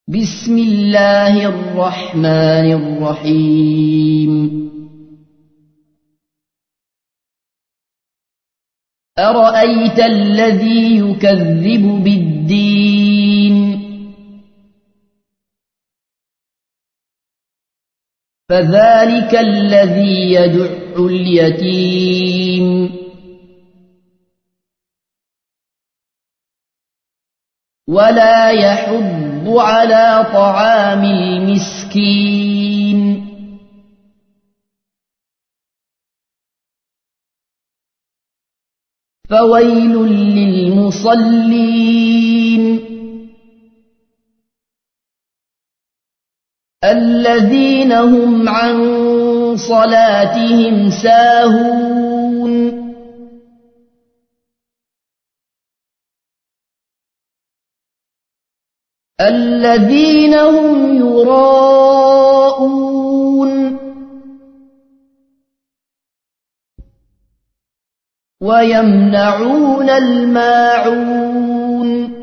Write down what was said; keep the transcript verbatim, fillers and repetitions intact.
بسم الله الرحمن الرحيم أرأيت الذي يكذب بالدين فذلك الذي يدع اليتيم ولا يحض على طعام المسكين فويل للمصلين الذين هم عن صلاتهم ساهون الذين هم يراءون ويمنعون الماعون